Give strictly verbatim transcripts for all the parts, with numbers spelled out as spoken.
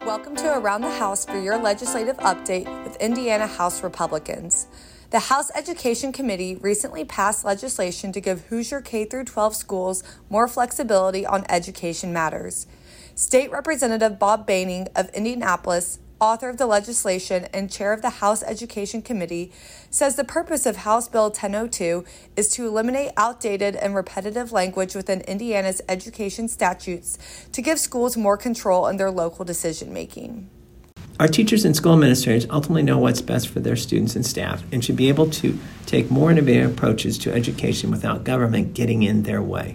Welcome to Around the House for your legislative update with Indiana House Republicans. The House Education Committee recently passed legislation to give Hoosier K through twelve schools more flexibility on education matters. State Representative Bob Behning of Indianapolis, author of the legislation and chair of the House Education Committee, says the purpose of House Bill ten oh two is to eliminate outdated and repetitive language within Indiana's education statutes to give schools more control in their local decision-making. Our teachers and school administrators ultimately know what's best for their students and staff and should be able to take more innovative approaches to education without government getting in their way.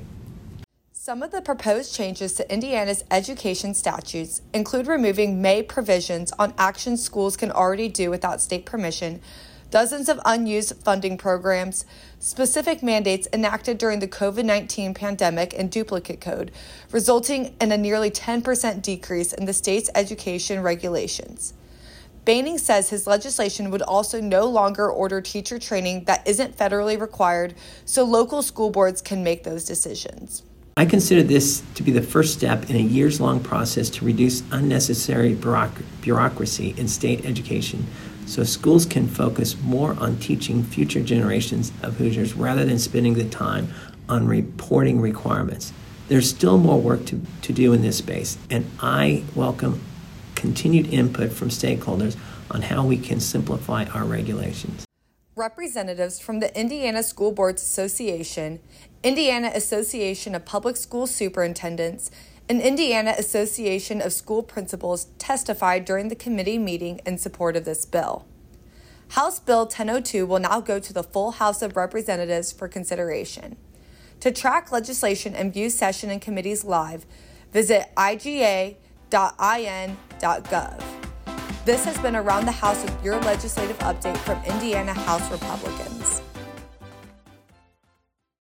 Some of the proposed changes to Indiana's education statutes include removing may provisions on actions schools can already do without state permission, dozens of unused funding programs, specific mandates enacted during the covid nineteen pandemic and duplicate code, resulting in a nearly ten percent decrease in the state's education regulations. Behning says his legislation would also no longer order teacher training that isn't federally required, so local school boards can make those decisions. I consider this to be the first step in a years-long process to reduce unnecessary bureauc- bureaucracy in state education so schools can focus more on teaching future generations of Hoosiers rather than spending the time on reporting requirements. There's still more work to, to do in this space, and I welcome continued input from stakeholders on how we can simplify our regulations. Representatives from the Indiana School Boards Association, Indiana Association of Public School Superintendents, and Indiana Association of School Principals testified during the committee meeting in support of this bill. House Bill ten oh two will now go to the full House of Representatives for consideration. To track legislation and view session and committees live, visit I G A dot I N dot gov. This has been Around the House with your legislative update from Indiana House Republicans.